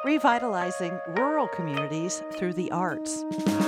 revitalizing rural communities through the arts.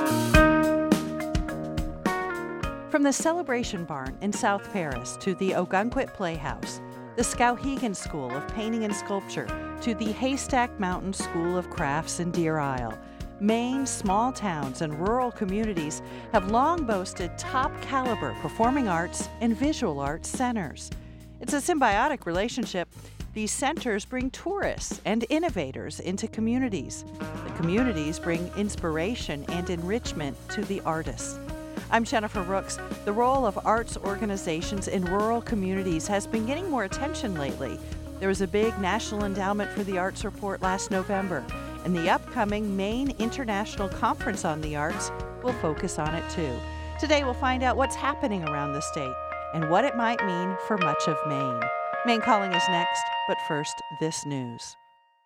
From the Celebration Barn in South Paris to the Ogunquit Playhouse, the Skowhegan School of Painting and Sculpture to the Haystack Mountain School of Crafts in Deer Isle, Maine's small towns and rural communities have long boasted top-caliber performing arts and visual arts centers. It's a symbiotic relationship. These centers bring tourists and innovators into communities. The communities bring inspiration and enrichment to the artists. I'm Jennifer Rooks. The role of arts organizations in rural communities has been getting more attention lately. There was a big National Endowment for the Arts report last November, and the upcoming Maine International Conference on the Arts will focus on it too. Today we'll find out what's happening around the state and what it might mean for much of Maine. Maine Calling is next, but first, this news.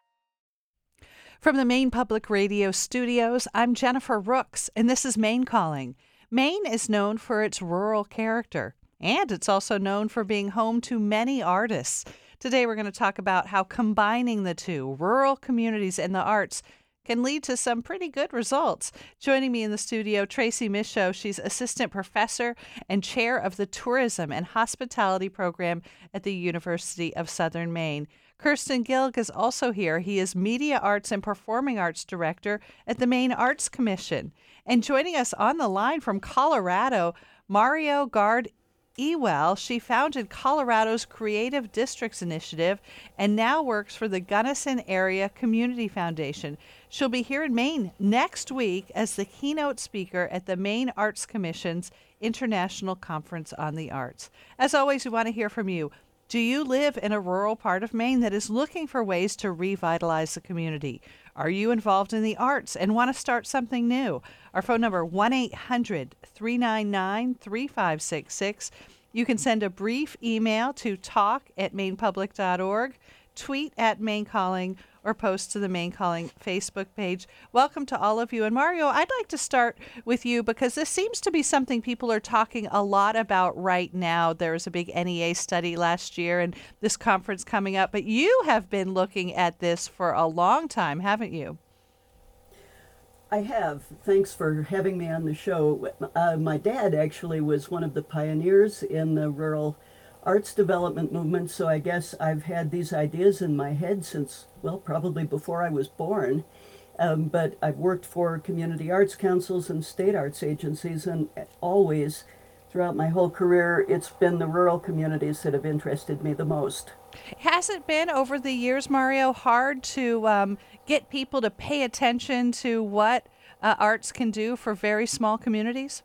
From the Maine Public Radio studios, I'm Jennifer Rooks, and this is Maine Calling. Maine is known for its rural character, and it's also known for being home to many artists. Today we're going to talk about how combining the two, rural communities and the arts, can lead to some pretty good results. Joining me in the studio, Tracy Michaud. She's assistant professor and chair of the Tourism and Hospitality program at the University of Southern Maine. Kirsten Gilg is also here. He is Media Arts and Performing Arts Director at the Maine Arts Commission. And joining us on the line from Colorado, Mario Gard Ewell. She founded Colorado's Creative Districts Initiative and now works for the Gunnison Area Community Foundation. She'll be here in Maine next week as the keynote speaker at the Maine Arts Commission's International Conference on the Arts. As always, we want to hear from you. Do you live in a rural part of Maine that is looking for ways to revitalize the community? Are you involved in the arts and want to start something new? Our phone number, 1-800-399-3566. You can send a brief email to talk@mainepublic.org, tweet at Maine Calling, or post to the Maine Calling Facebook page. Welcome to all of you. And Mario, I'd like to start with you because this seems to be something people are talking a lot about right now. There was a big NEA study last year and this conference coming up, but you have been looking at this for a long time, haven't you? I have. Thanks for having me on the show. My dad actually was one of the pioneers in the rural arts development movement, so I guess I've had these ideas in my head since, well, probably before I was born. But I've worked for community arts councils and state arts agencies, and always, throughout my whole career, it's been the rural communities that have interested me the most. Has it been, over the years, Mario, hard to get people to pay attention to what arts can do for very small communities?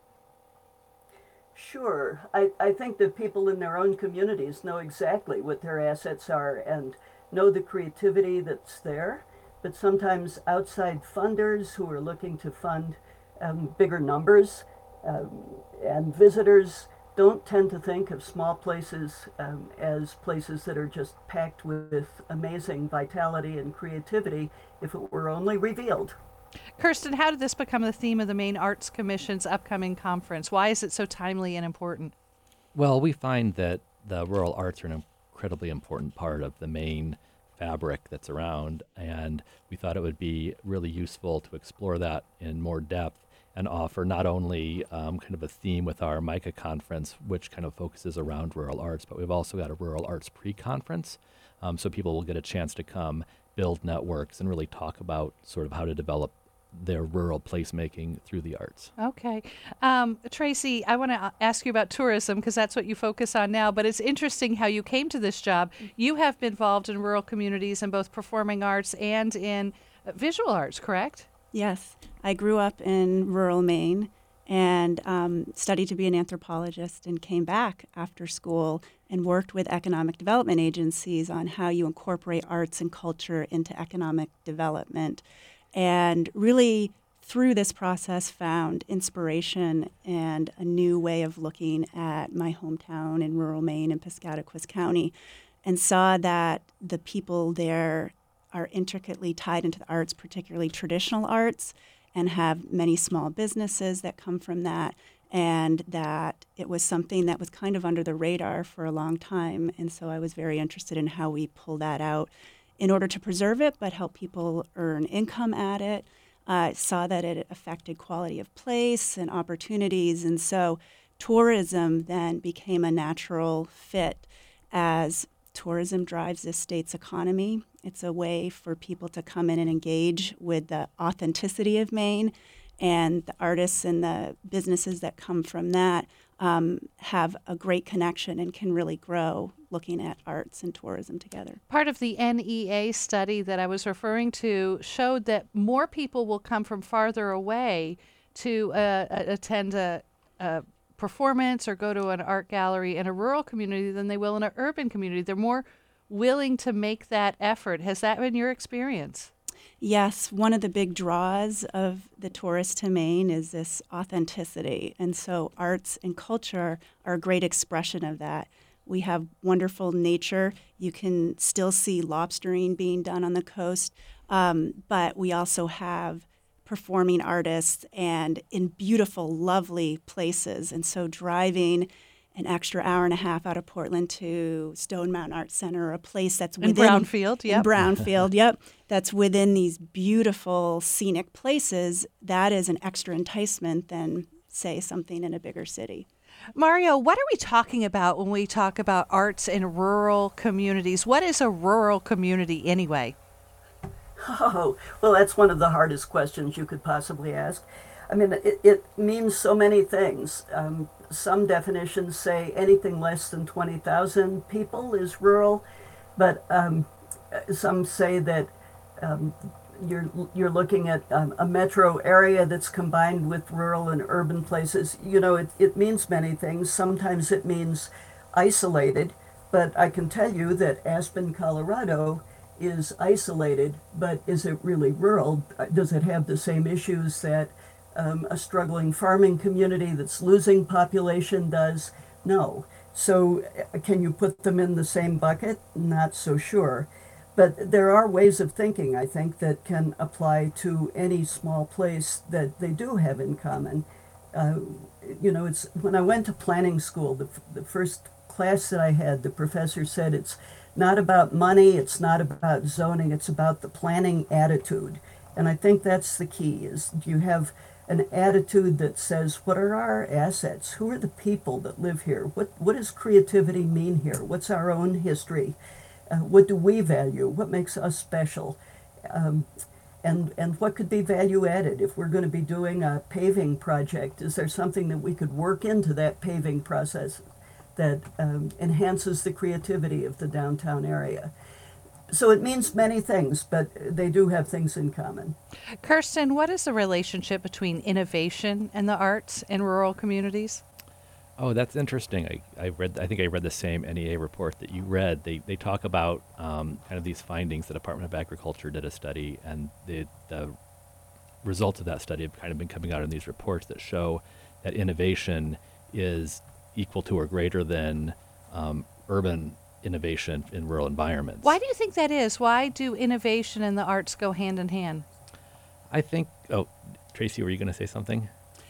Sure. I think that people in their own communities know exactly what their assets are and know the creativity that's there. But sometimes outside funders who are looking to fund bigger numbers and visitors don't tend to think of small places as places that are just packed with amazing vitality and creativity if it were only revealed. Kirsten, how did this become the theme of the Maine Arts Commission's upcoming conference? Why is it so timely and important? Well, we find that the rural arts are an incredibly important part of the Maine fabric that's around, and we thought it would be really useful to explore that in more depth and offer not only kind of a theme with our MICA conference, which kind of focuses around rural arts, but we've also got a rural arts pre-conference, so people will get a chance to come build networks and really talk about sort of how to develop their rural placemaking through the arts. Okay. Tracy, I want to ask you about tourism because that's what you focus on now, but it's interesting how you came to this job. You have been involved in rural communities in both performing arts and in visual arts, correct? Yes. I grew up in rural Maine and studied to be an anthropologist and came back after school and worked with economic development agencies on how you incorporate arts and culture into economic development. And really, through this process, found inspiration and a new way of looking at my hometown in rural Maine in Piscataquis County, and saw that the people there are intricately tied into the arts, particularly traditional arts, and have many small businesses that come from that, and that it was something that was kind of under the radar for a long time. And so I was very interested in how we pull that out in order to preserve it, but help people earn income at it. Saw that it affected quality of place and opportunities. And so tourism then became a natural fit as tourism drives this state's economy. It's a way for people to come in and engage with the authenticity of Maine, and the artists and the businesses that come from that have a great connection and can really grow looking at arts and tourism together. Part of the NEA study that I was referring to showed that more people will come from farther away to attend a performance or go to an art gallery in a rural community than they will in an urban community. They're more willing to make that effort. Has that been your experience? Yes, one of the big draws of the tourist to Maine is this authenticity. And so arts and culture are a great expression of that. We have wonderful nature. You can still see lobstering being done on the coast, but we also have performing artists and in beautiful, lovely places. And so driving an extra hour and a half out of Portland to Stone Mountain Art Center, a place that's within Brownfield, yep. In Brownfield, yep. That's within these beautiful scenic places. That is an extra enticement than, say, something in a bigger city. Mario, what are we talking about when we talk about arts in rural communities? What is a rural community anyway? Oh, well, that's one of the hardest questions you could possibly ask. I mean, it means so many things. Some definitions say anything less than 20,000 people is rural, but some say that you're looking at a metro area that's combined with rural and urban places. You know, it means many things. Sometimes it means isolated, but I can tell you that Aspen, Colorado is isolated, but is it really rural? Does it have the same issues that a struggling farming community that's losing population does? No. So can you put them in the same bucket? Not so sure. But there are ways of thinking, I think, that can apply to any small place that they do have in common. You know, it's when I went to planning school, the first class that I had, the professor said it's not about money, it's not about zoning, it's about the planning attitude. And I think that's the key, is you have an attitude that says, what are our assets? Who are the people that live here? What does creativity mean here? What's our own history? What do we value? What makes us special? And what could be value added? If we're going to be doing a paving project, is there something that we could work into that paving process that enhances the creativity of the downtown area? So it means many things, but they do have things in common. Kirsten, what is the relationship between innovation and the arts in rural communities? Oh, that's interesting. I think I read the same NEA report that you read. They talk about kind of these findings. The Department of Agriculture did a study, and the results of that study have kind of been coming out in these reports that show that innovation is equal to or greater than urban innovation in rural environments. Why do you think that is? Why do innovation and the arts go hand in hand? I think, Tracy, were you going to say something?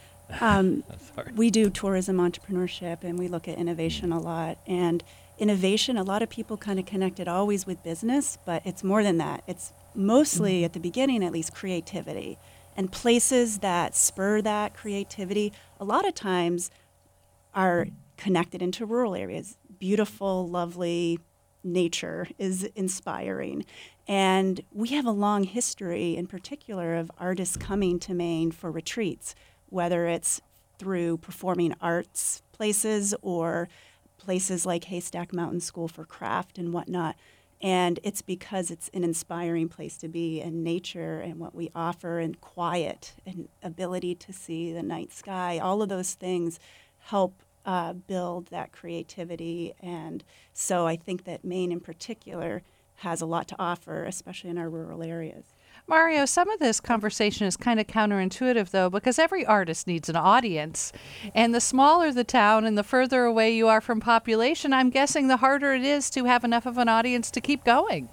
Sorry. We do tourism entrepreneurship, and we look at innovation a lot. And innovation, a lot of people kind of connect it always with business, but it's more than that. It's mostly, at the beginning at least, creativity. And places that spur that creativity, a lot of times are connected into rural areas. Beautiful, lovely nature is inspiring. And we have a long history, in particular, of artists coming to Maine for retreats, whether it's through performing arts places or places like Haystack Mountain School for Craft and whatnot. And it's because it's an inspiring place to be, and nature and what we offer, and quiet and ability to see the night sky, all of those things help build that creativity. And so I think that Maine in particular has a lot to offer, especially in our rural areas. Mario, some of this conversation is kind of counterintuitive, though, because every artist needs an audience. And the smaller the town and the further away you are from population, I'm guessing the harder it is to have enough of an audience to keep going.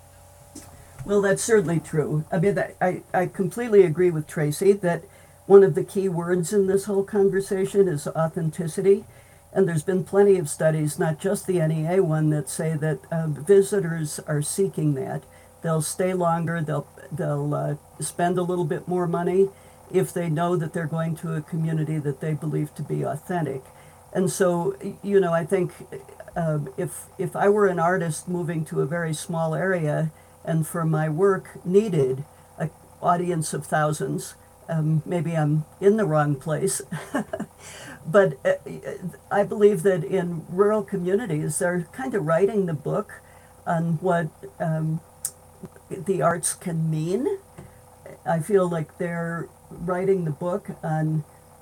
Well, that's certainly true. I mean, I completely agree with Tracy that one of the key words in this whole conversation is authenticity. And there's been plenty of studies, not just the NEA one, that say that visitors are seeking that. They'll stay longer. They'll spend a little bit more money if they know that they're going to a community that they believe to be authentic. And so, I think if I were an artist moving to a very small area, and for my work needed an audience of thousands, maybe I'm in the wrong place. But I believe that in rural communities, they're kind of writing the book on what the arts can mean. I feel like they're writing the book on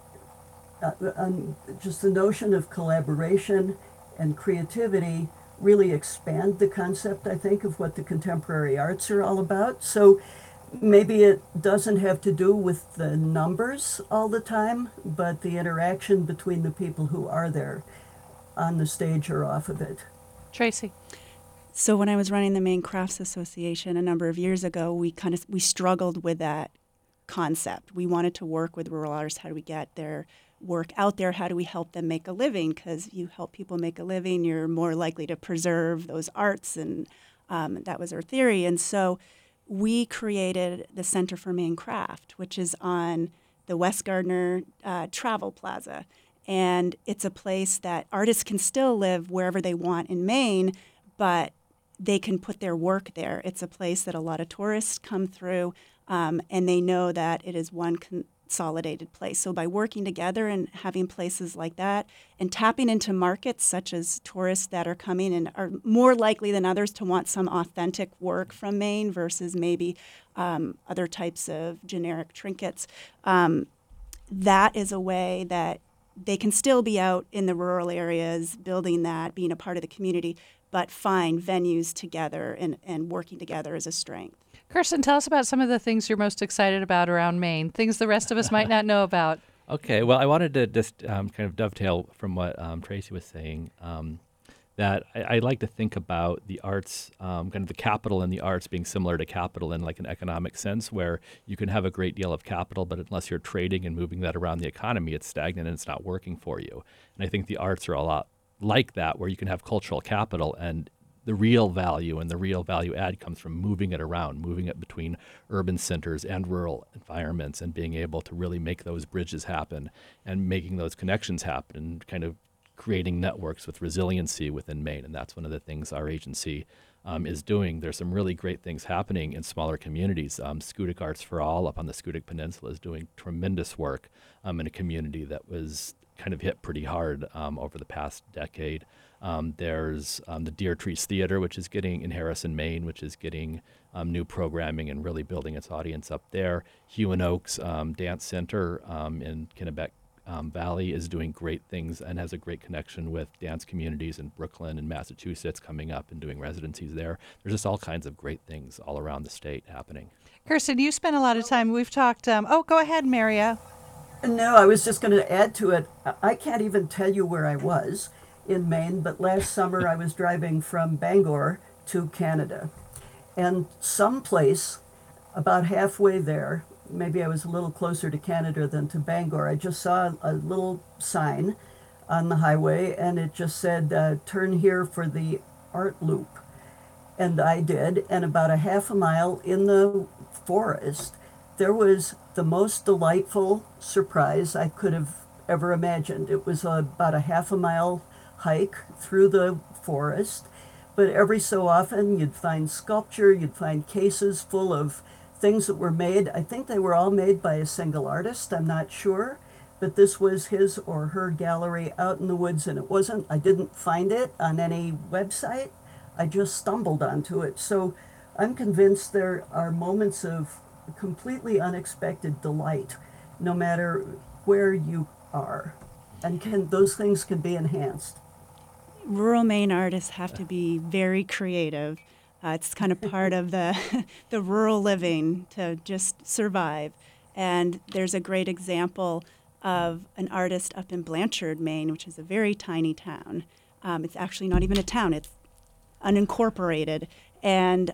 just the notion of collaboration and creativity, really expand the concept, I think, of what the contemporary arts are all about. So maybe it doesn't have to do with the numbers all the time, but the interaction between the people who are there on the stage or off of it. Tracy. So when I was running the Maine Crafts Association a number of years ago, we struggled with that concept. We wanted to work with rural artists. How do we get their work out there? How do we help them make a living? Because you help people make a living, you're more likely to preserve those arts, and that was our theory. And so we created the Center for Maine Craft, which is on the West Gardner Travel Plaza. And it's a place that artists can still live wherever they want in Maine, but they can put their work there. It's a place that a lot of tourists come through, and they know that it is one consolidated place. So by working together and having places like that and tapping into markets such as tourists that are coming and are more likely than others to want some authentic work from Maine versus maybe other types of generic trinkets, that is a way that they can still be out in the rural areas, building that, being a part of the community, but find venues together and working together as a strength. Kirsten, tell us about some of the things you're most excited about around Maine, things the rest of us might not know about. Okay, well, I wanted to just kind of dovetail from what Tracy was saying, that I like to think about the arts, kind of the capital in the arts being similar to capital in like an economic sense, where you can have a great deal of capital, but unless you're trading and moving that around the economy, it's stagnant and it's not working for you. And I think the arts are a lot like that, where you can have cultural capital and the real value and the real value add comes from moving it around, moving it between urban centers and rural environments, and being able to really make those bridges happen and making those connections happen and kind of creating networks with resiliency within Maine. And that's one of the things our agency is doing. There's some really great things happening in smaller communities. Schoodic Arts for All up on the Schoodic Peninsula is doing tremendous work in a community that was kind of hit pretty hard over the past decade. There's the Deer Trees Theater, which is getting in Harrison, Maine, which is getting new programming and really building its audience up there. Hugh and Oaks Dance Center in Kennebec Valley is doing great things and has a great connection with dance communities in Brooklyn and Massachusetts coming up and doing residencies there. There's just all kinds of great things all around the state happening. Kirsten, you spent a lot of time. We've talked. Go ahead, Maria. No, I was just going to add to it. I can't even tell you where I was in Maine, but last summer I was driving from Bangor to Canada. And someplace about halfway there, maybe I was a little closer to Canada than to Bangor, I just saw a little sign on the highway, and it just said, turn here for the art loop. And I did, and about a half a mile in the forest, there was the most delightful surprise I could have ever imagined. It was about a half a mile hike through the forest, but every so often you'd find sculpture, you'd find cases full of things that were made. I think they were all made by a single artist, I'm not sure, but this was his or her gallery out in the woods, and I didn't find it on any website, I just stumbled onto it. So I'm convinced there are moments of completely unexpected delight, no matter where you are, and those things can be enhanced. Rural Maine artists have to be very creative. It's kind of part of the rural living to just survive. And there's a great example of an artist up in Blanchard, Maine, which is a very tiny town. It's actually not even a town, it's unincorporated. And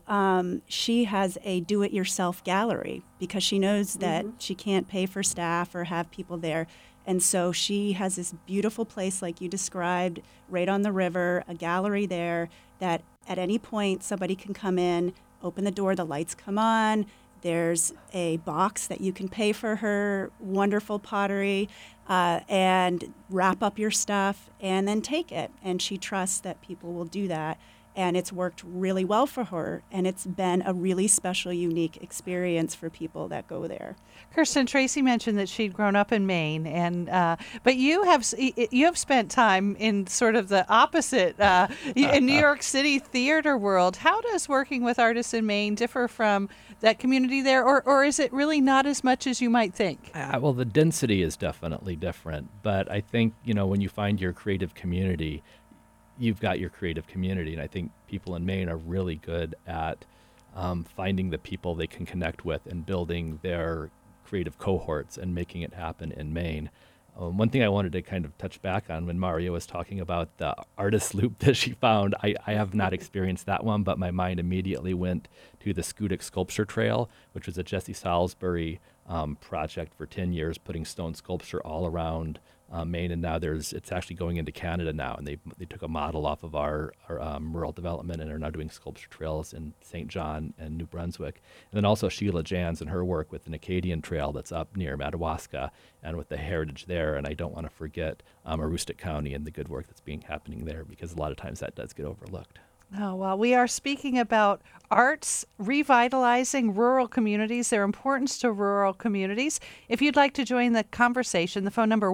she has a do-it-yourself gallery because she knows that she can't pay for staff or have people there. And so she has this beautiful place like you described, right on the river, a gallery there that at any point somebody can come in, open the door, the lights come on. There's a box that you can pay for her wonderful pottery and wrap up your stuff and then take it. And she trusts that people will do that. And it's worked really well for her. And it's been a really special, unique experience for people that go there. Kirsten, Tracy mentioned that she'd grown up in Maine, and but you have spent time in sort of the opposite in New York City theater world. How does working with artists in Maine differ from that community there, or is it really not as much as you might think? Well, the density is definitely different, but I think, when you find your creative community, you've got your creative community, and I think people in Maine are really good at finding the people they can connect with and building their creative cohorts and making it happen in Maine. One thing I wanted to kind of touch back on when Maria was talking about the artist loop that she found, I have not experienced that one, but my mind immediately went to the Schoodic Sculpture Trail, which was a Jesse Salisbury project for 10 years, putting stone sculpture all around Maine, and now it's actually going into Canada now, and they took a model off of our rural development and are now doing sculpture trails in St. John and New Brunswick. And then also Sheila Jans and her work with an Acadian trail that's up near Madawaska and with the heritage there. And I don't want to forget Aroostook County and the good work that's happening there, because a lot of times that does get overlooked. Oh, well, we are speaking about arts revitalizing rural communities, their importance to rural communities. If you'd like to join the conversation, the phone number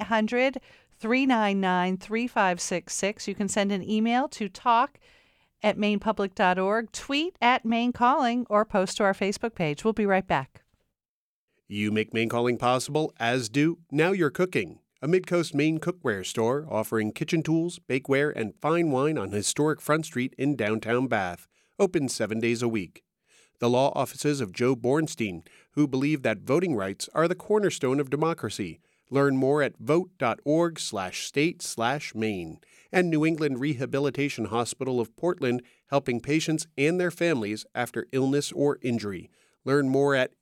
1-800-399-3566. You can send an email to talk@mainepublic.org, tweet @MaineCalling, or post to our Facebook page. We'll be right back. You make Maine Calling possible, as do Now You're Cooking, a Midcoast Maine cookware store offering kitchen tools, bakeware, and fine wine on historic Front Street in downtown Bath, open 7 days a week. The law offices of Joe Bornstein, who believe that voting rights are the cornerstone of democracy. Learn more at vote.org/state/Maine. And New England Rehabilitation Hospital of Portland, helping patients and their families after illness or injury. Learn more at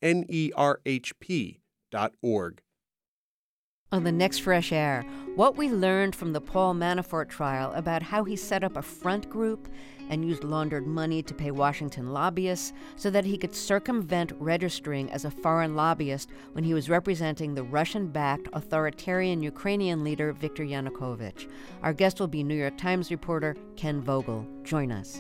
nerhp.org. On the next Fresh Air, what we learned from the Paul Manafort trial about how he set up a front group and used laundered money to pay Washington lobbyists so that he could circumvent registering as a foreign lobbyist when he was representing the Russian-backed authoritarian Ukrainian leader Viktor Yanukovych. Our guest will be New York Times reporter Ken Vogel. Join us.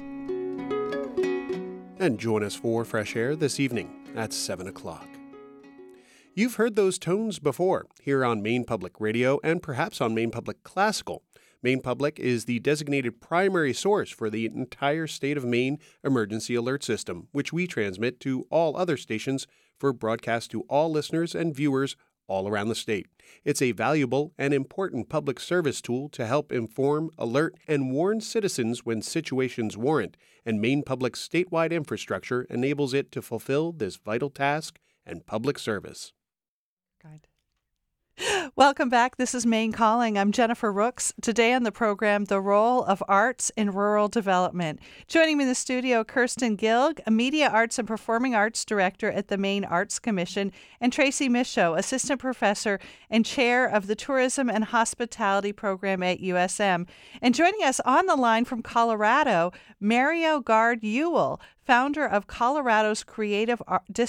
And join us for Fresh Air this evening at 7 o'clock. You've heard those tones before here on Maine Public Radio and perhaps on Maine Public Classical. Maine Public is the designated primary source for the entire state of Maine emergency alert system, which we transmit to all other stations for broadcast to all listeners and viewers all around the state. It's a valuable and important public service tool to help inform, alert, and warn citizens when situations warrant, and Maine Public's statewide infrastructure enables it to fulfill this vital task and public service. God. Welcome back. This is Maine Calling. I'm Jennifer Rooks. Today on the program, the role of arts in rural development. Joining me in the studio, Kirsten Gilg, a Media Arts and Performing Arts Director at the Maine Arts Commission, and Tracy Michaud, Assistant Professor and Chair of the Tourism and Hospitality Program at USM. And joining us on the line from Colorado, Mario Gard Ewell, founder of Colorado's Creative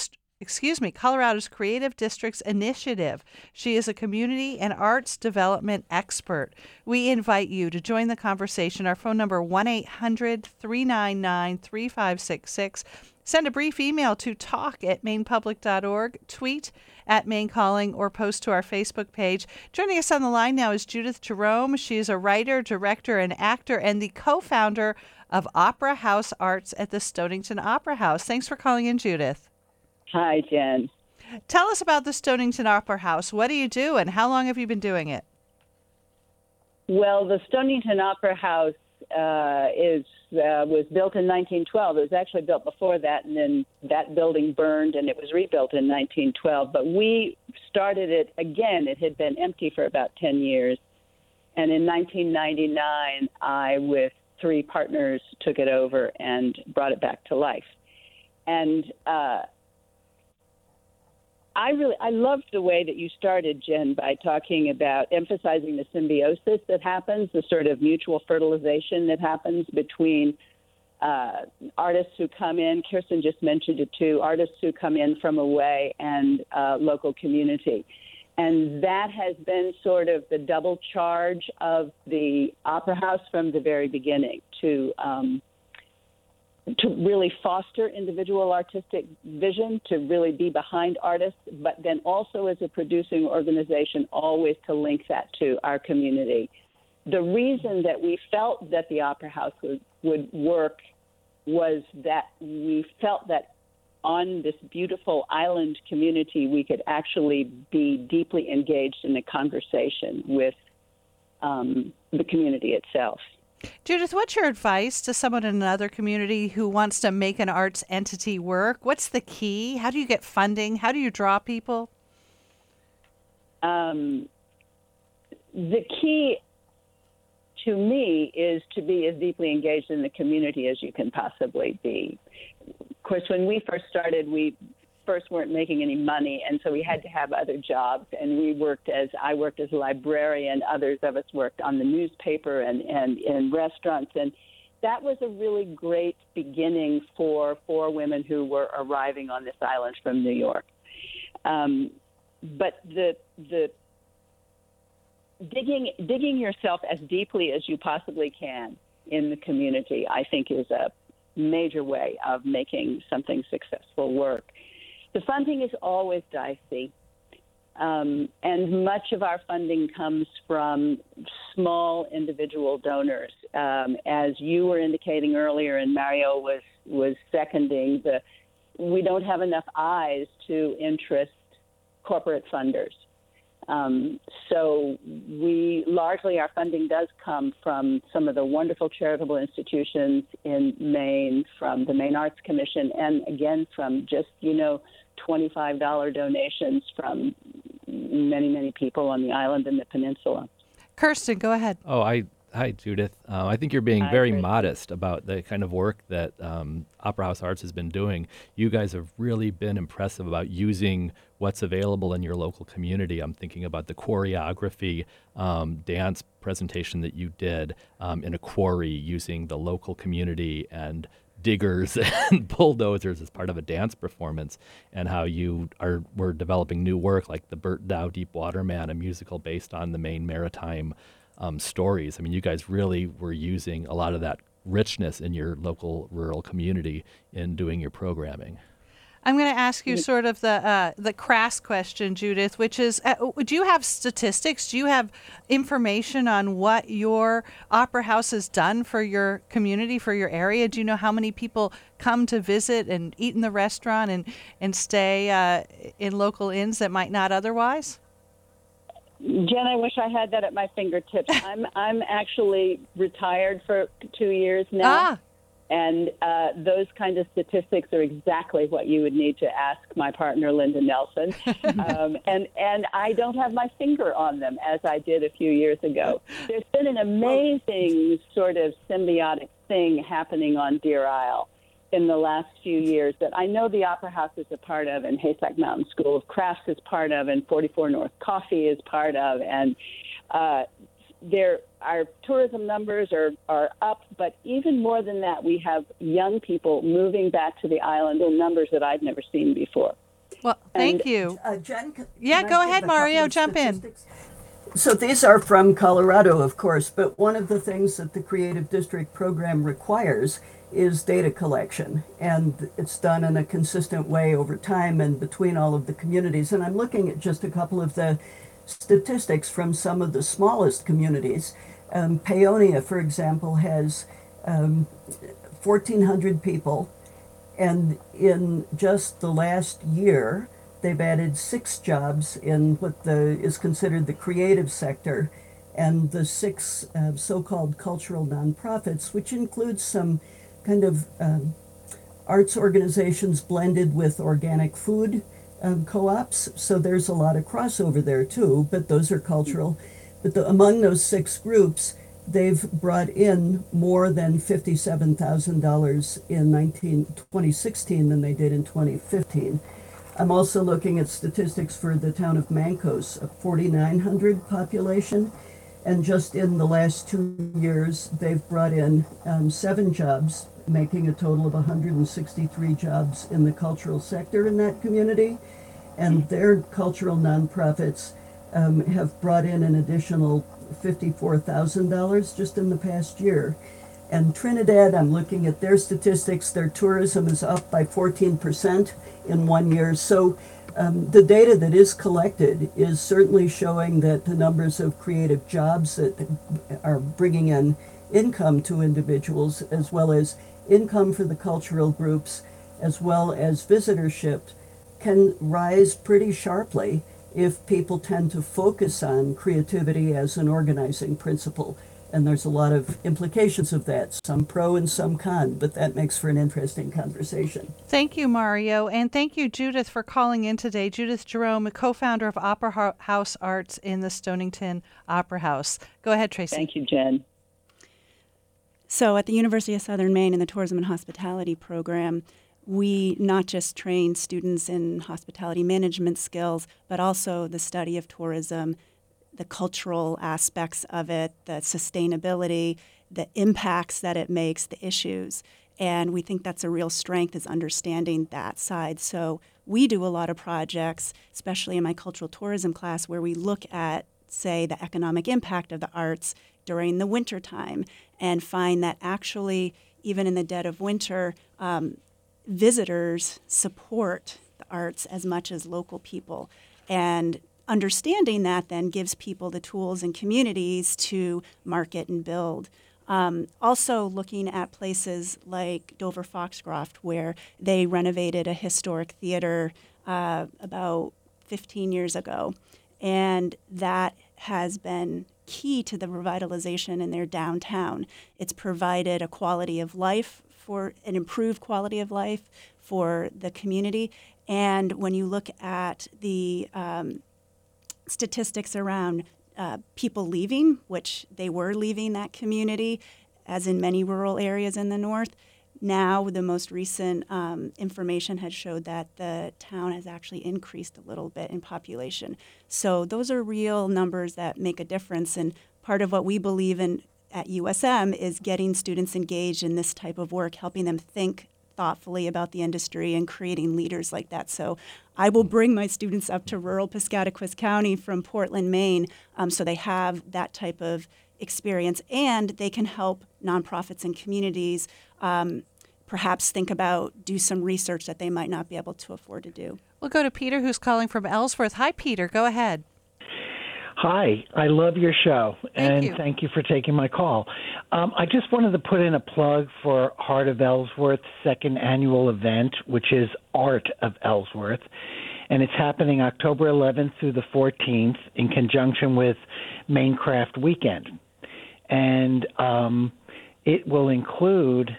Districts Initiative. She is a community and arts development expert. We invite you to join the conversation. Our phone number, 1-800-399-3566. Send a brief email to talk@mainepublic.org, tweet @MaineCalling, or post to our Facebook page. Joining us on the line now is Judith Jerome. She is a writer, director, and actor, and the co-founder of Opera House Arts at the Stonington Opera House. Thanks for calling in, Judith. Hi, Jen. Tell us about the Stonington Opera House. What do you do, and how long have you been doing it? Well, the Stonington Opera House was built in 1912. It was actually built before that, and then that building burned, and it was rebuilt in 1912. But we started it again. It had been empty for about 10 years. And in 1999, I, with 3 partners, took it over and brought it back to life. And I loved the way that you started, Jen, by talking about emphasizing the symbiosis that happens, the sort of mutual fertilization that happens between artists who come in. Kirsten just mentioned it too. Artists who come in from away and local community. And that has been sort of the double charge of the Opera House from the very beginning to really foster individual artistic vision, to really be behind artists, but then also as a producing organization, always to link that to our community. The reason that we felt that the Opera House would work was that we felt that on this beautiful island community, we could actually be deeply engaged in a conversation with the community itself. Judith, what's your advice to someone in another community who wants to make an arts entity work? What's the key? How do you get funding? How do you draw people? The key to me is to be as deeply engaged in the community as you can possibly be. Of course, when we first started, we first weren't making any money, and so we had to have other jobs. And I worked as a librarian. Others of us worked on the newspaper and in restaurants. And that was a really great beginning for 4 women who were arriving on this island from New York. But the digging yourself as deeply as you possibly can in the community, I think, is a major way of making something successful work. The funding is always dicey, and much of our funding comes from small individual donors. As you were indicating earlier, and Mario was seconding, we don't have enough eyes to interest corporate funders. So our funding does come from some of the wonderful charitable institutions in Maine, from the Maine Arts Commission, and again from just, $25 donations from many, many people on the island and the peninsula. Kirsten, go ahead. Hi, Judith. I think you're being very modest about the kind of work that Opera House Arts has been doing. You guys have really been impressive about using what's available in your local community. I'm thinking about the choreography dance presentation that you did in a quarry using the local community and diggers and bulldozers as part of a dance performance, and how were developing new work like the Burt Dow Deep Water Man, a musical based on the Maine maritime stories. I mean, you guys really were using a lot of that richness in your local rural community in doing your programming. I'm going to ask you sort of the crass question, Judith, which is, do you have statistics? Do you have information on what your Opera House has done for your community, for your area? Do you know how many people come to visit and eat in the restaurant and stay in local inns that might not otherwise? Jen, I wish I had that at my fingertips. I'm actually retired for 2 years now. And those kind of statistics are exactly what you would need to ask my partner, Linda Nelson. And I don't have my finger on them as I did a few years ago. There's been an amazing sort of symbiotic thing happening on Deer Isle in the last few years that I know the Opera House is a part of, and Haystack Mountain School of Crafts is part of, and 44 North Coffee is part of. And our tourism numbers are up, but even more than that, we have young people moving back to the island in numbers that I've never seen before. Well, thank you. Jen, go ahead, Mario, jump in. So these are from Colorado, of course, but one of the things that the Creative District program requires is data collection, and it's done in a consistent way over time and between all of the communities. And I'm looking at just a couple of the statistics from some of the smallest communities. Paonia, for example, has 1,400 people, and in just the last year, they've added 6 jobs in what is considered the creative sector, and the 6 so-called cultural nonprofits, which includes some kind of arts organizations blended with organic food co-ops. So there's a lot of crossover there too, but those are cultural. But among those 6 groups, they've brought in more than $57,000 in 2016 than they did in 2015. I'm also looking at statistics for the town of Mancos, a 4,900 population, and just in the last 2 years, they've brought in 7 jobs making a total of 163 jobs in the cultural sector in that community. And their cultural nonprofits have brought in an additional $54,000 just in the past year. And Trinidad, I'm looking at their statistics, their tourism is up by 14% in 1 year. So the data that is collected is certainly showing that the numbers of creative jobs that are bringing in income to individuals, as well as income for the cultural groups, as well as visitorship, can rise pretty sharply if people tend to focus on creativity as an organizing principle. And there's a lot of implications of that, some pro and some con, but that makes for an interesting conversation. Thank you, Mario. And thank you, Judith, for calling in today. Judith Jerome, a co-founder of Opera House Arts in the Stonington Opera House. Go ahead, Tracy. Thank you, Jen. So at the University of Southern Maine in the Tourism and Hospitality program, we not just train students in hospitality management skills, but also the study of tourism, the cultural aspects of it, the sustainability, the impacts that it makes, the issues. And we think that's a real strength, is understanding that side. So we do a lot of projects, especially in my cultural tourism class, where we look at, say, the economic impact of the arts during the winter time and find that actually, even in the dead of winter, visitors support the arts as much as local people. And understanding that then gives people the tools and communities to market and build. Also looking at places like Dover Foxcroft, where they renovated a historic theater about 15 years ago. And that has been key to the revitalization in their downtown. It's provided a quality of life, for an improved quality of life for the community. And when you look at the statistics around people leaving, which they were leaving that community, as in many rural areas in the north, now the most recent information has showed that the town has actually increased a little bit in population. So those are real numbers that make a difference. And part of what we believe in at USM is getting students engaged in this type of work, helping them think thoughtfully about the industry and creating leaders like that. So I will bring my students up to rural Piscataquis County from Portland, Maine, so they have that type of experience, and they can help nonprofits and communities perhaps think about, do some research that they might not be able to afford to do. We'll go to Peter, who's calling from Ellsworth. Hi, Peter. Go ahead. Hi, I love your show, and thank you for taking my call. I just wanted to put in a plug for Heart of Ellsworth's second annual event, which is Art of Ellsworth, and it's happening October 11th through the 14th in conjunction with Maine Craft Weekend. And it will include,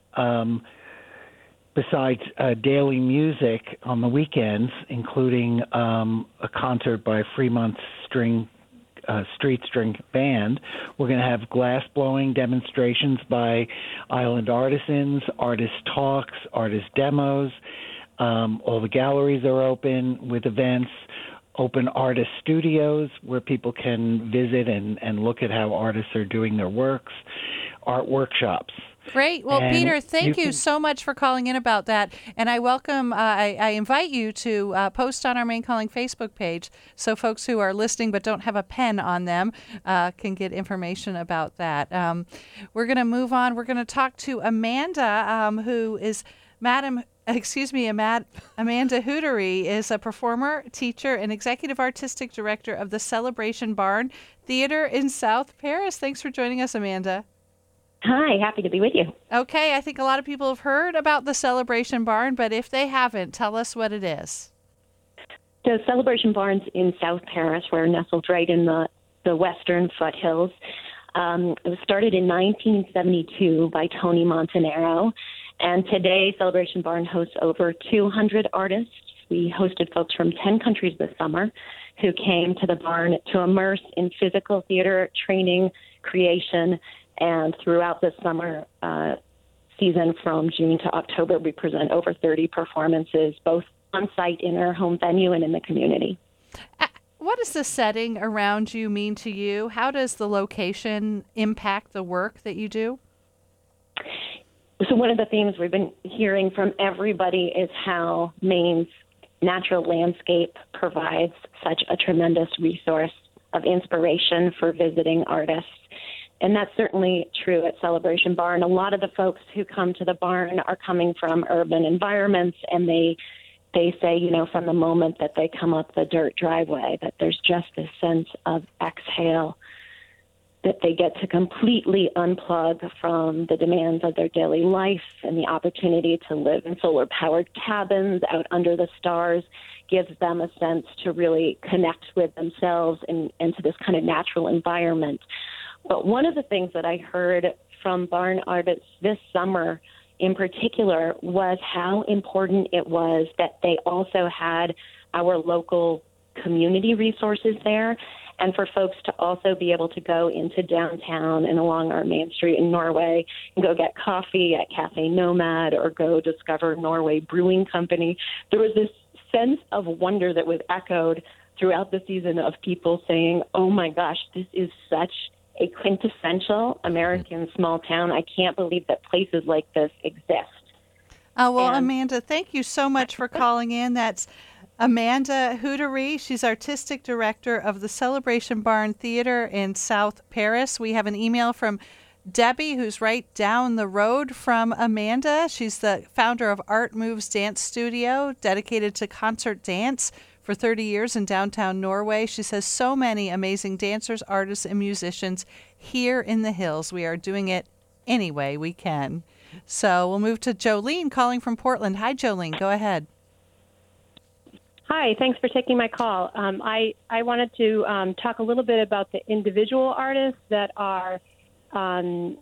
besides daily music on the weekends, including a concert by Fremont Street String Band. We're going to have glass blowing demonstrations by island artisans, artist talks, artist demos. All the galleries are open with events, open artist studios where people can visit and look at how artists are doing their works, art workshops. Great. Well, and Peter, thank you so much for calling in about that. And I welcome, I invite you to post on our Maine Calling Facebook page so folks who are listening but don't have a pen on them can get information about that. We're going to move on. We're going to talk to Amanda, who is Amanda Hootery is a performer, teacher, and executive artistic director of the Celebration Barn Theater in South Paris. Thanks for joining us, Amanda. Hi, happy to be with you. Okay, I think a lot of people have heard about the Celebration Barn, but if they haven't, tell us what it is. So Celebration Barn's in South Paris. We're nestled right in the western foothills. It was started in 1972 by Tony Montanaro, and today Celebration Barn hosts over 200 artists. We hosted folks from 10 countries this summer who came to the barn to immerse in physical theater training, creation, and throughout the summer season from June to October, we present over 30 performances, both on site in our home venue and in the community. What does the setting around you mean to you? How does the location impact the work that you do? So one of the themes we've been hearing from everybody is how Maine's natural landscape provides such a tremendous resource of inspiration for visiting artists. And that's certainly true at Celebration Barn. A lot of the folks who come to the barn are coming from urban environments, and they say, from the moment that they come up the dirt driveway, that there's just this sense of exhale, that they get to completely unplug from the demands of their daily life, and the opportunity to live in solar-powered cabins out under the stars gives them a sense to really connect with themselves and to this kind of natural environment. But one of the things that I heard from barn artists this summer in particular was how important it was that they also had our local community resources there, and for folks to also be able to go into downtown and along our main street in Norway and go get coffee at Cafe Nomad or go discover Norway Brewing Company. There was this sense of wonder that was echoed throughout the season of people saying, oh my gosh, this is such a quintessential American small town. I can't believe that places like this exist. Amanda, thank you so much for calling in. That's Amanda Hootery. She's artistic director of the Celebration Barn Theater in South Paris. We have an email from Debbie, who's right down the road from Amanda. She's the founder of Art Moves Dance Studio, dedicated to concert dance for 30 years in downtown Norway. She says so many amazing dancers, artists, and musicians here in the hills. We are doing it any way we can. So we'll move to Jolene calling from Portland. Hi, Jolene. Go ahead. Hi, thanks for taking my call. I wanted to talk a little bit about the individual artists that are living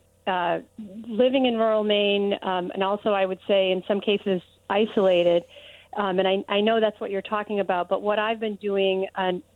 in rural Maine, and also I would say in some cases isolated. And I know that's what you're talking about. But what I've been doing,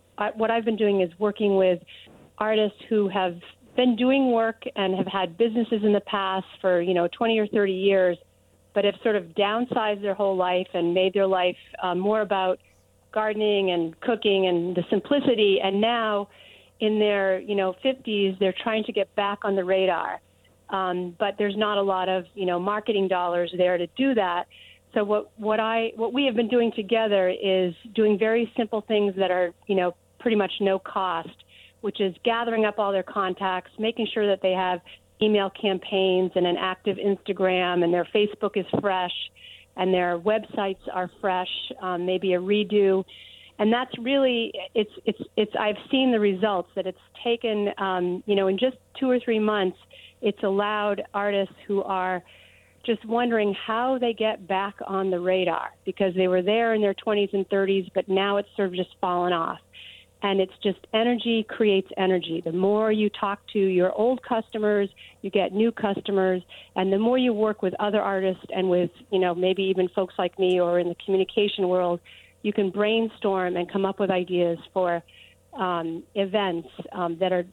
is working with artists who have been doing work and have had businesses in the past for 20 or 30 years, but have sort of downsized their whole life and made their life more about gardening and cooking and the simplicity. And now, in their 50s, they're trying to get back on the radar. But there's not a lot of marketing dollars there to do that. So what we have been doing together is doing very simple things that are, pretty much no cost, which is gathering up all their contacts, making sure that they have email campaigns and an active Instagram, and their Facebook is fresh, and their websites are fresh, maybe a redo. And that's really, I've seen the results that it's taken, in just 2 or 3 months, it's allowed artists who are just wondering how they get back on the radar, because they were there in their 20s and 30s, but now it's sort of just fallen off. And it's just energy creates energy. The more you talk to your old customers, you get new customers, and the more you work with other artists and with, maybe even folks like me or in the communication world, you can brainstorm and come up with ideas for events that are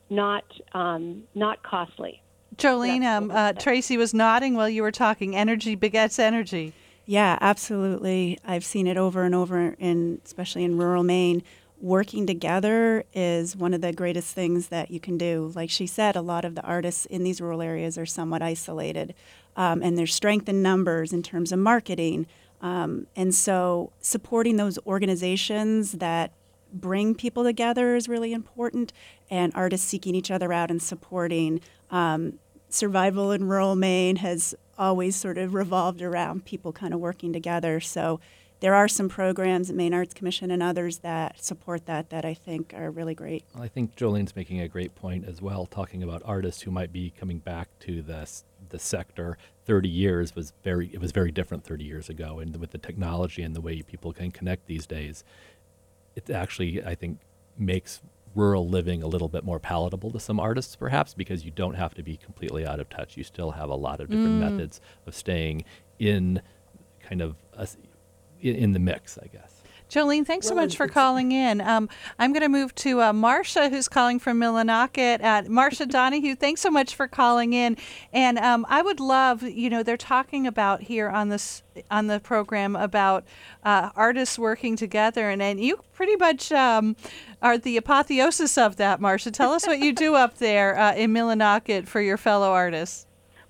not costly. Jolene, Tracy was nodding while you were talking. Energy begets energy. Yeah, absolutely. I've seen it over and over, especially in rural Maine. Working together is one of the greatest things that you can do. Like she said, a lot of the artists in these rural areas are somewhat isolated, and there's strength in numbers in terms of marketing. And so supporting those organizations that bring people together is really important, and artists seeking each other out and supporting. Survival in rural Maine has always sort of revolved around people kind of working together. So there are some programs at Maine Arts Commission and others that support that I think are really great. Well, I think Jolene's making a great point as well, talking about artists who might be coming back to the sector. 30 years was very different 30 years ago, and with the technology and the way people can connect these days, it actually, I think, makes rural living a little bit more palatable to some artists, perhaps, because you don't have to be completely out of touch. You still have a lot of different methods of staying in kind of in the mix, I guess. Jolene, thanks so much for calling in. I'm going to move to Marcia, who's calling from Millinocket. Marcia Donahue, thanks so much for calling in. And I would love, they're talking about here on the program about artists working together, and you pretty much are the apotheosis of that, Marcia. Tell us what you do up there in Millinocket for your fellow artists.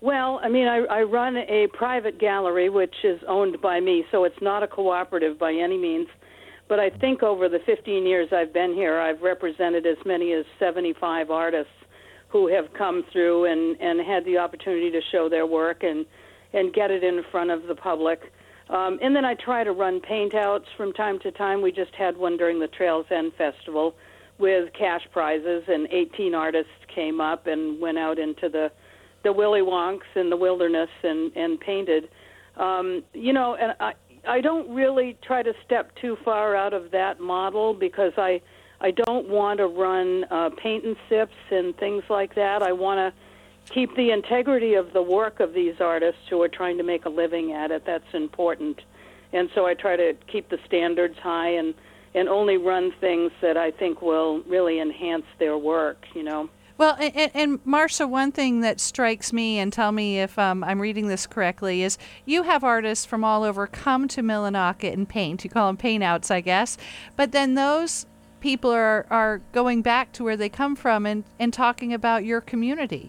Well, I mean, I run a private gallery, which is owned by me, so it's not a cooperative by any means. But I think over the 15 years I've been here, I've represented as many as 75 artists who have come through and had the opportunity to show their work and get it in front of the public. And then I try to run paint-outs from time to time. We just had one during the Trails End Festival with cash prizes, and 18 artists came up and went out into the willy wonks in the wilderness and painted. You know, and I don't really try to step too far out of that model because I don't want to run paint and sips and things like that. I want to keep the integrity of the work of these artists who are trying to make a living at it. That's important. And so I try to keep the standards high and only run things that I think will really enhance their work, you know. Well, and Marcia, one thing that strikes me, and tell me if I'm reading this correctly, is you have artists from all over come to Millinocket and paint. You call them paint-outs, I guess. But then those people are going back to where they come from and talking about your community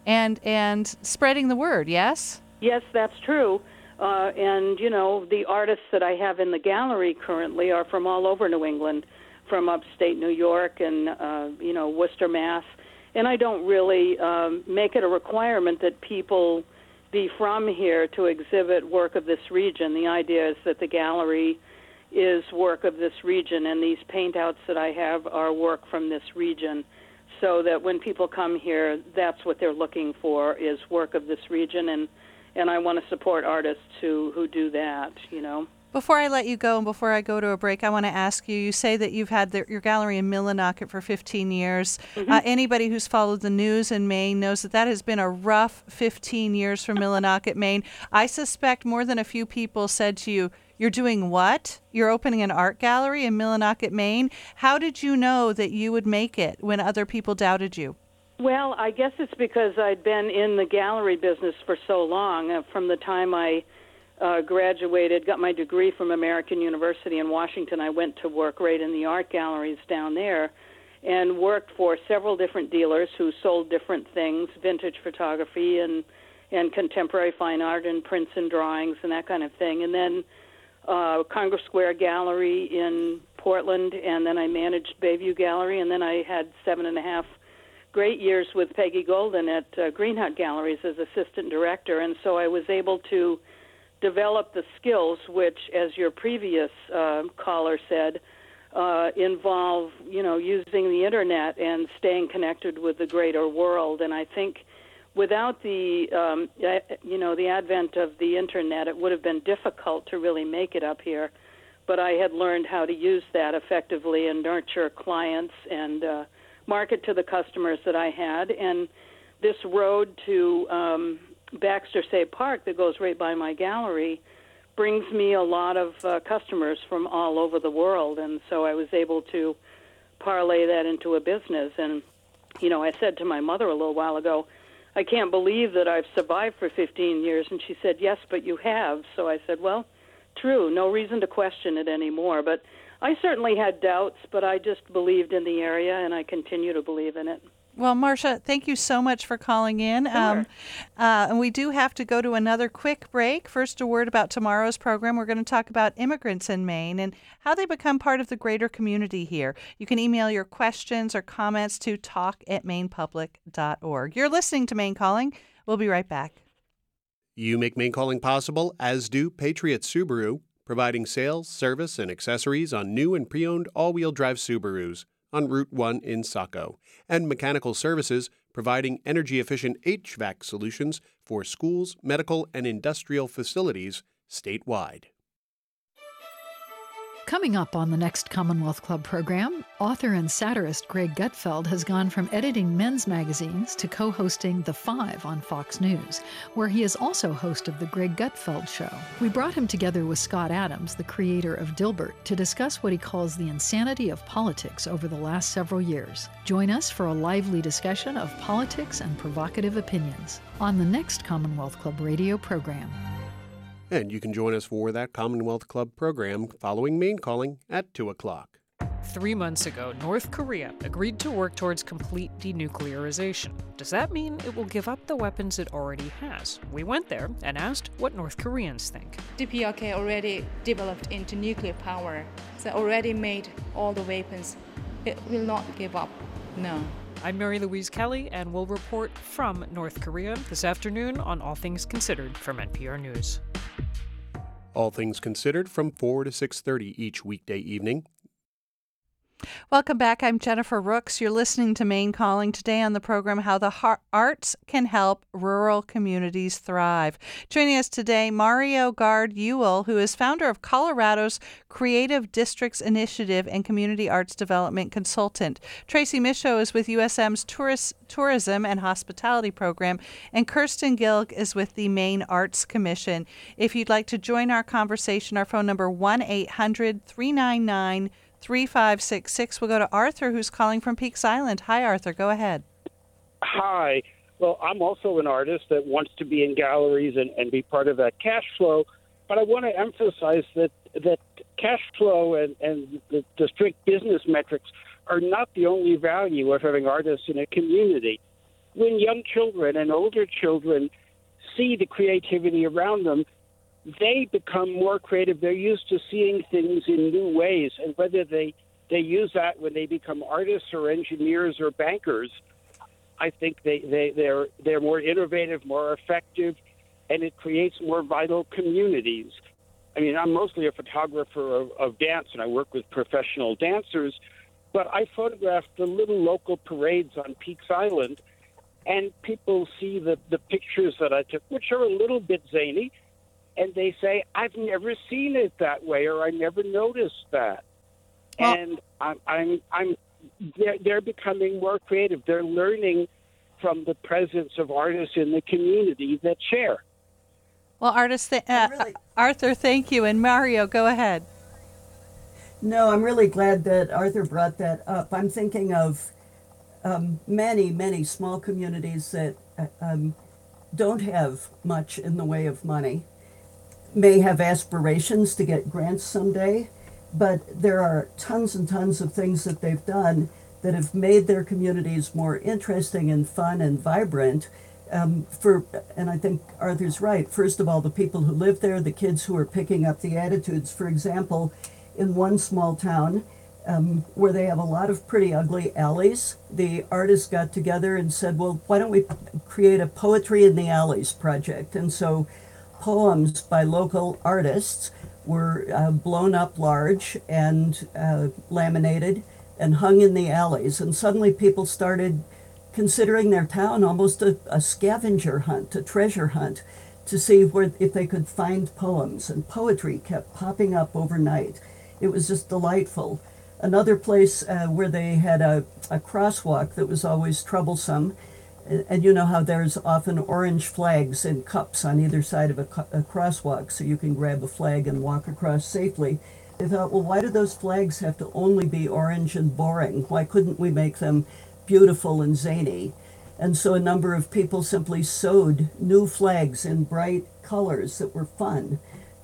and spreading the word, yes? Yes, that's true. And, you know, the artists that I have in the gallery currently are from all over New England, from upstate New York and, you know, Worcester, Mass. And I don't really make it a requirement that people be from here to exhibit work of this region. The idea is that the gallery is work of this region, and these paint-outs that I have are work from this region, so that when people come here, that's what they're looking for, is work of this region, and I want to support artists who do that, you know. Before I let you go and before I go to a break, I want to ask you, you say that you've had your gallery in Millinocket for 15 years. Mm-hmm. Anybody who's followed the news in Maine knows that has been a rough 15 years for Millinocket, Maine. I suspect more than a few people said to you, you're doing what? You're opening an art gallery in Millinocket, Maine? How did you know that you would make it when other people doubted you? Well, I guess it's because I'd been in the gallery business for so long. From the time I graduated, got my degree from American University in Washington, I went to work right in the art galleries down there and worked for several different dealers who sold different things, vintage photography and contemporary fine art and prints and drawings and that kind of thing. And then Congress Square Gallery in Portland, and then I managed Bayview Gallery, and then I had 7.5 great years with Peggy Golden at Green Hut Galleries as assistant director, and so I was able to develop the skills which, as your previous caller said, involve, you know, using the internet and staying connected with the greater world. And I think without the, you know, the advent of the internet, it would have been difficult to really make it up here. But I had learned how to use that effectively and nurture clients and market to the customers that I had. And this road to Baxter State Park that goes right by my gallery brings me a lot of customers from all over the world, and so I was able to parlay that into a business. And, you know, I said to my mother a little while ago, I can't believe that I've survived for 15 years, and she said, yes, but you have. So I said, well, true, no reason to question it anymore. But I certainly had doubts, but I just believed in the area, and I continue to believe in it. Well, Marcia, thank you so much for calling in. Sure. And we do have to go to another quick break. First, a word about tomorrow's program. We're going to talk about immigrants in Maine and how they become part of the greater community here. You can email your questions or comments to talk@mainepublic.org. You're listening to Maine Calling. We'll be right back. You make Maine Calling possible, as do Patriot Subaru, providing sales, service, and accessories on new and pre-owned all-wheel drive Subarus on Route 1 in Saco, and Mechanical Services, providing energy-efficient HVAC solutions for schools, medical, and industrial facilities statewide. Coming up on the next Commonwealth Club program, author and satirist Greg Gutfeld has gone from editing men's magazines to co-hosting The Five on Fox News, where he is also host of The Greg Gutfeld Show. We brought him together with Scott Adams, the creator of Dilbert, to discuss what he calls the insanity of politics over the last several years. Join us for a lively discussion of politics and provocative opinions on the next Commonwealth Club radio program. And you can join us for that Commonwealth Club program following Maine Calling at 2 o'clock. 3 months ago, North Korea agreed to work towards complete denuclearization. Does that mean it will give up the weapons it already has? We went there and asked what North Koreans think. DPRK already developed into nuclear power, so already made all the weapons. It will not give up, no. I'm Mary Louise Kelly, and we'll report from North Korea this afternoon on All Things Considered from NPR News. All Things Considered from 4 to 6:30 each weekday evening. Welcome back. I'm Jennifer Rooks. You're listening to Maine Calling. Today on the program, how the arts can help rural communities thrive. Joining us today, Mario Gard-Ewell, who is founder of Colorado's Creative Districts Initiative and Community Arts Development Consultant. Tracy Michaud is with USM's Tourism and Hospitality Program, and Kirsten Gilg is with the Maine Arts Commission. If you'd like to join our conversation, our phone number 1-800-399-3566. We'll go to Arthur, who's calling from Peaks Island. Hi, Arthur. Go ahead. Hi. Well, I'm also an artist that wants to be in galleries and be part of that cash flow. But I want to emphasize that cash flow and the strict business metrics are not the only value of having artists in a community. When young children and older children see the creativity around them, they become more creative. They're used to seeing things in new ways, and whether they use that when they become artists or engineers or bankers, I think they're more innovative, more effective, and it creates more vital communities. I mean, I'm mostly a photographer of dance, and I work with professional dancers, but I photographed the little local parades on Peaks Island, and people see the pictures that I took, which are a little bit zany, and they say, I've never seen it that way, or I never noticed that. Well, and they're becoming more creative. They're learning from the presence of artists in the community that share. Well, Arthur, thank you. And Mario, go ahead. No, I'm really glad that Arthur brought that up. I'm thinking of many, many small communities that don't have much in the way of money, may have aspirations to get grants someday, but there are tons and tons of things that they've done that have made their communities more interesting and fun and vibrant. And I think Arthur's right. First of all, the people who live there, the kids who are picking up the attitudes. For example, in one small town where they have a lot of pretty ugly alleys, the artists got together and said, well, why don't we create a Poetry in the Alleys project? And so poems by local artists were blown up large and laminated and hung in the alleys. And suddenly people started considering their town almost a scavenger hunt, a treasure hunt, to see if they could find poems. And poetry kept popping up overnight. It was just delightful. Another place where they had a crosswalk that was always troublesome. And you know how there's often orange flags in cups on either side of a crosswalk, so you can grab a flag and walk across safely. They thought, well, why do those flags have to only be orange and boring? Why couldn't we make them beautiful and zany? And so a number of people simply sewed new flags in bright colors that were fun.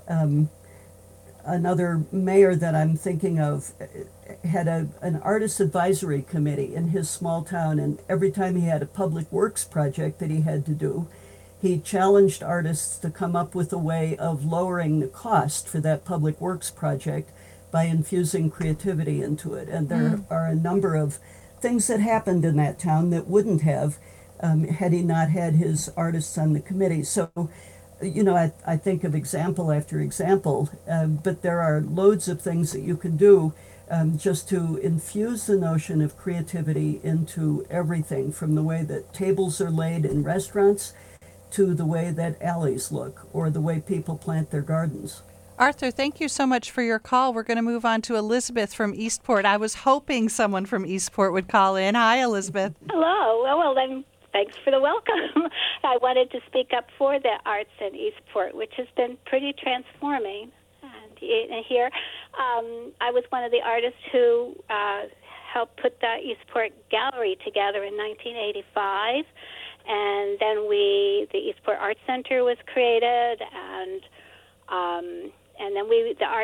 Another mayor that I'm thinking of had an artist advisory committee in his small town, and every time he had a public works project that he had to do, he challenged artists to come up with a way of lowering the cost for that public works project by infusing creativity into it. And there are a number of things that happened in that town that wouldn't have had he not had his artists on the committee. So, you know, I think of example after example, but there are loads of things that you can do just to infuse the notion of creativity into everything, from the way that tables are laid in restaurants to the way that alleys look or the way people plant their gardens. Arthur, thank you so much for your call. We're going to move on to Elizabeth from Eastport. I was hoping someone from Eastport would call in. Hi, Elizabeth. Hello. Well, then, thanks for the welcome. I wanted to speak up for the arts in Eastport, which has been pretty transforming. And here, I was one of the artists who helped put the Eastport Gallery together in 1985. And then the Eastport Arts Center was created, and then the arts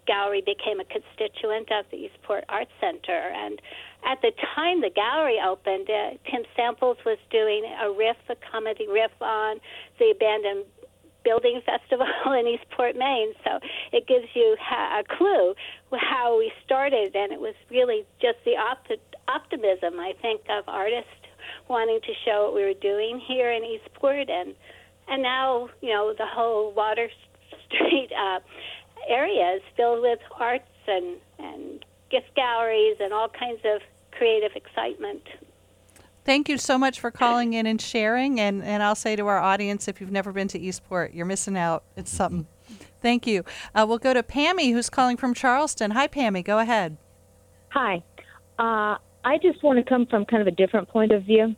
gallery became a constituent of the Eastport Arts Center. And at the time the gallery opened, Tim Samples was doing a comedy riff on the abandoned building festival in Eastport, Maine. So it gives you a clue how we started, and it was really just the optimism, I think, of artists wanting to show what we were doing here in Eastport, and now, the whole Water Street area is filled with arts and gift galleries and all kinds of creative excitement. Thank you so much for calling in and sharing. And I'll say to our audience, if you've never been to Eastport, you're missing out. It's something. Thank you. We'll go to Pammy, who's calling from Charleston. Hi, Pammy. Go ahead. Hi. I just want to come from kind of a different point of view.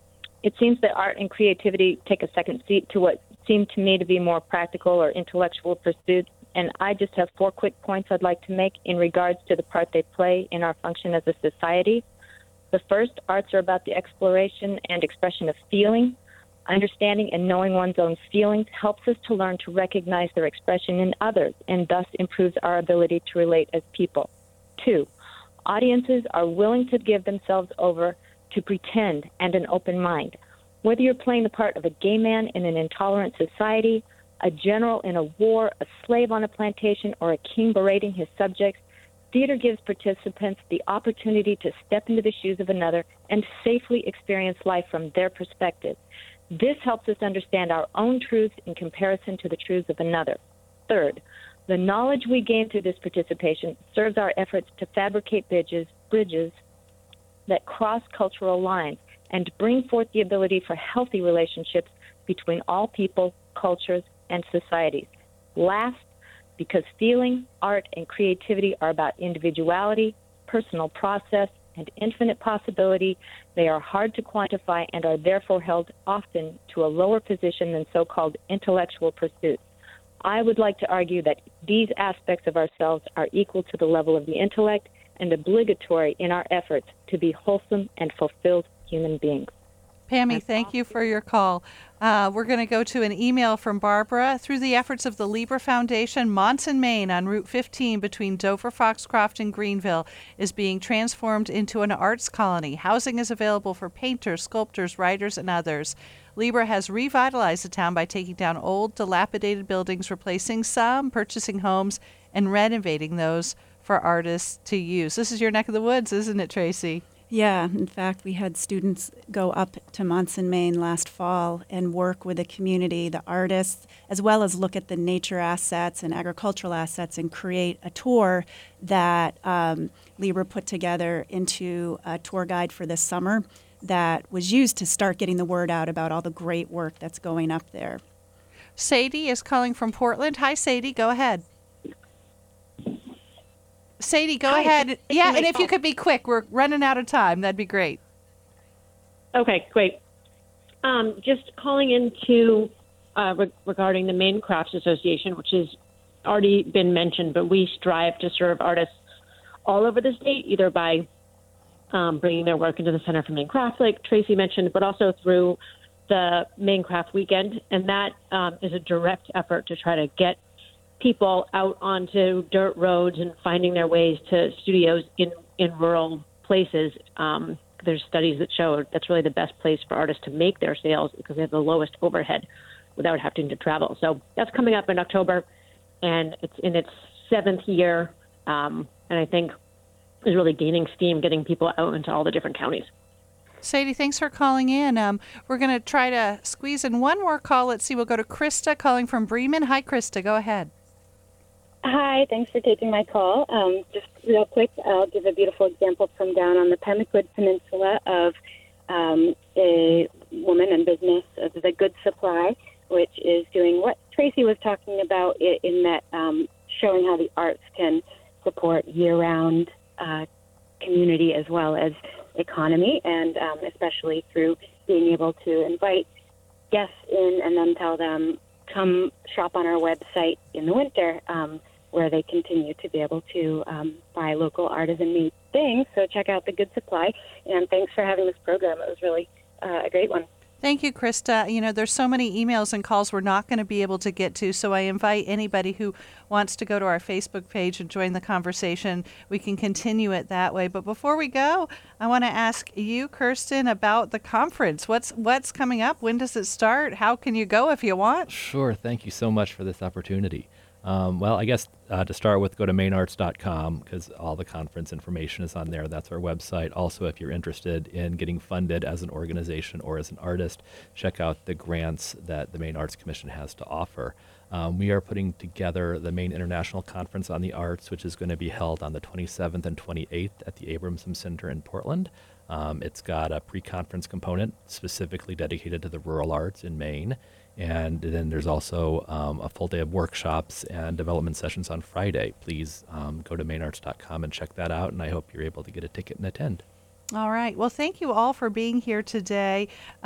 It seems that art and creativity take a second seat to what seemed to me to be more practical or intellectual pursuits. And I just have 4 quick points I'd like to make in regards to the part they play in our function as a society. The first, arts are about the exploration and expression of feeling. Understanding and knowing one's own feelings helps us to learn to recognize their expression in others and thus improves our ability to relate as people. 2, audiences are willing to give themselves over to pretend and an open mind. Whether you're playing the part of a gay man in an intolerant society, a general in a war, a slave on a plantation, or a king berating his subjects, theater gives participants the opportunity to step into the shoes of another and safely experience life from their perspective. This helps us understand our own truths in comparison to the truths of another. Third, the knowledge we gain through this participation serves our efforts to fabricate bridges that cross cultural lines and bring forth the ability for healthy relationships between all people, cultures, and societies. Last, because feeling, art, and creativity are about individuality, personal process, and infinite possibility, they are hard to quantify and are therefore held often to a lower position than so-called intellectual pursuits. I would like to argue that these aspects of ourselves are equal to the level of the intellect and obligatory in our efforts to be wholesome and fulfilled human beings. Pammy, thank you for your call. We're going to go to an email from Barbara. Through the efforts of the Lieber Foundation, Monson, Maine, on Route 15 between Dover, Foxcroft, and Greenville, is being transformed into an arts colony. Housing is available for painters, sculptors, writers, and others. Lieber has revitalized the town by taking down old, dilapidated buildings, replacing some, purchasing homes, and renovating those for artists to use. This is your neck of the woods, isn't it, Tracy? Yeah, in fact, we had students go up to Monson, Maine last fall and work with the community, the artists, as well as look at the nature assets and agricultural assets and create a tour that Lieber put together into a tour guide for this summer that was used to start getting the word out about all the great work that's going up there. Sadie is calling from Portland. Hi, Sadie. Go ahead. Sadie, go ahead. Yeah, and if you could be quick, we're running out of time. That'd be great. Okay, great. Just calling into regarding the Maine Crafts Association, which has already been mentioned, but we strive to serve artists all over the state, either by bringing their work into the Center for Maine Craft, like Tracy mentioned, but also through the Maine Craft Weekend. And that is a direct effort to try to get people out onto dirt roads and finding their ways to studios in rural places. There's studies that show that's really the best place for artists to make their sales because they have the lowest overhead without having to travel. So that's coming up in October, and it's in its 7th year, and I think is really gaining steam, getting people out into all the different counties. Sadie, thanks for calling in. We're going to try to squeeze in one more call. Let's see. We'll go to Krista calling from Bremen. Hi, Krista. Go ahead. Hi, thanks for taking my call. Just real quick, I'll give a beautiful example from down on the Pemaquid Peninsula of a woman and business of the Good Supply, which is doing what Tracy was talking about in that showing how the arts can support year-round community as well as economy, and especially through being able to invite guests in and then tell them, come shop on our website in the winter, where they continue to be able to buy local artisan-made things. So check out the Good Supply, and thanks for having this program. It was really a great one. Thank you, Krista. You know, there's so many emails and calls we're not going to be able to get to, so I invite anybody who wants to go to our Facebook page and join the conversation. We can continue it that way. But before we go, I want to ask you, Kirsten, about the conference. What's coming up? When does it start? How can you go if you want? Sure. Thank you so much for this opportunity. Well, I guess to start with, go to mainarts.com because all the conference information is on there. That's our website. Also, if you're interested in getting funded as an organization or as an artist, check out the grants that the Maine Arts Commission has to offer. We are putting together the Maine International Conference on the Arts, which is going to be held on the 27th and 28th at the Abramson Center in Portland. It's got a pre-conference component specifically dedicated to the rural arts in Maine. And then there's also a full day of workshops and development sessions on Friday. Please go to mainarts.com and check that out, and I hope you're able to get a ticket and attend. All right. Well, thank you all for being here today.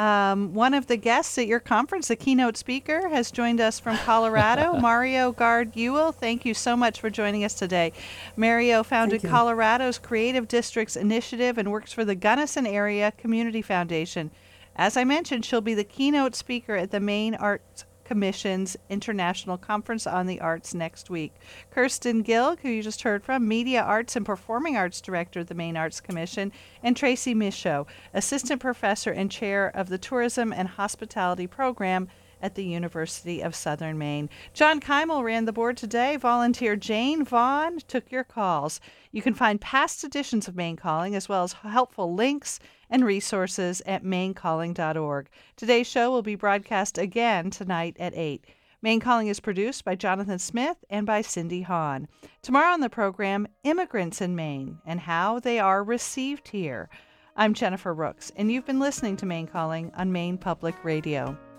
One of the guests at your conference, the keynote speaker, has joined us from Colorado, Mario Guard-Ewell. Thank you so much for joining us today. Mario founded Colorado's Creative Districts Initiative and works for the Gunnison Area Community Foundation. As I mentioned, she'll be the keynote speaker at the Maine Arts Commission's International Conference on the Arts next week. Kirsten Gilg, who you just heard from, Media Arts and Performing Arts Director of the Maine Arts Commission, and Tracy Michaud, Assistant Professor and Chair of the Tourism and Hospitality Program at the University of Southern Maine. John Keimel ran the board today. Volunteer Jane Vaughn took your calls. You can find past editions of Maine Calling as well as helpful links and resources at mainecalling.org. Today's show will be broadcast again tonight at 8. Maine Calling is produced by Jonathan Smith and by Cindy Hahn. Tomorrow on the program, immigrants in Maine and how they are received here. I'm Jennifer Rooks, and you've been listening to Maine Calling on Maine Public Radio.